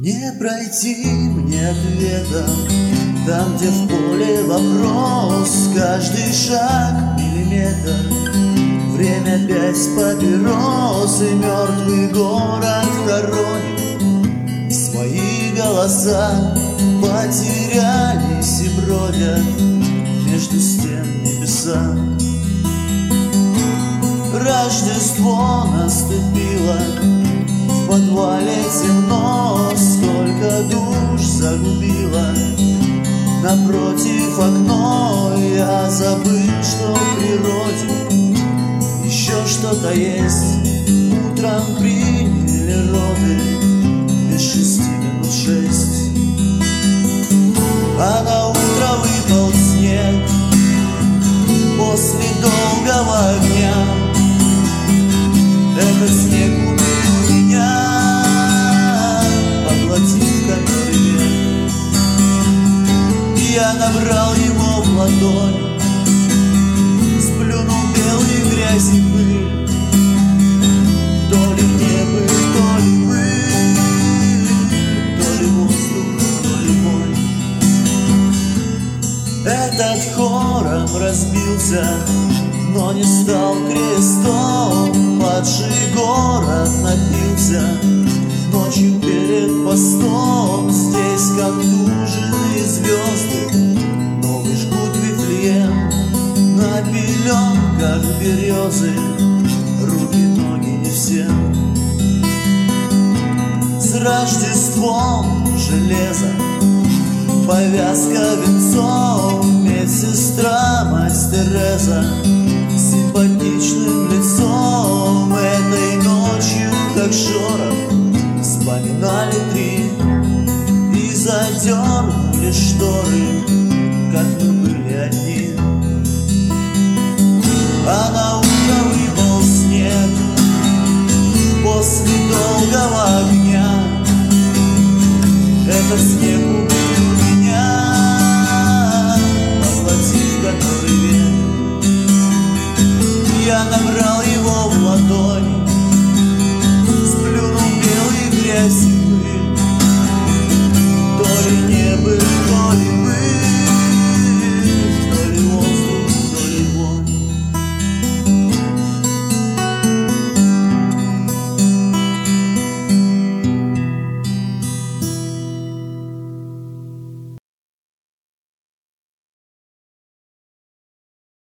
Не пройти мне ответа там, где в поле вопрос, каждый шаг миллиметр. Время пять папирос, и мертвый город хоронит. Свои голоса потерялись и бродят между стен небеса. Рождество наступило, в подвале темно, сколько душ загубило. Напротив окно, я забыл, что в природе еще что-то есть. Утром приняли роды, без 6:06. А на утро выпал снег после долгого дня. Этот снег убил меня, поглотив который век. Я набрал его в ладонь, сплюнул белые грязи пыль. То ли небо, то ли пыль, то ли воздух, то ли боль. Этот хором разбился, но не стал крестом. Падший город напился ночью перед постом. Здесь контуженные звезды новый жгут Вифлеем. На пеленках березы руки, ноги не всем. С Рождеством железо, повязка венцом, медсестра, мать Тереза симпатичным лицом. Этой ночью, как шорох, вспоминали три и задернули шторы, как мы были одни. А на утро выпал снег после долгого огня. Этот снег убил меня, поглотив который век. Я набрал его в ладонь, сплюнул белые грязи.